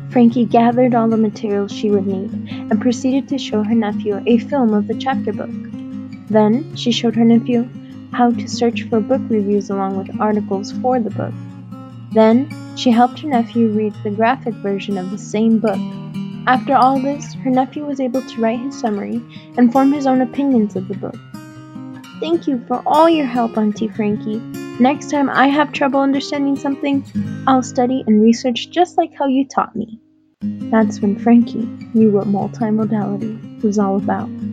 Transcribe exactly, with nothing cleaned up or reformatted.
Frankie gathered all the materials she would need and proceeded to show her nephew a film of the chapter book. Then she showed her nephew how to search for book reviews along with articles for the book. Then she helped her nephew read the graphic version of the same book. After all this, her nephew was able to write his summary and form his own opinions of the book. Thank you for all your help, Auntie Frankie. Next time I have trouble understanding something, I'll study and research just like how you taught me. That's when Frankie knew what multimodality was all about.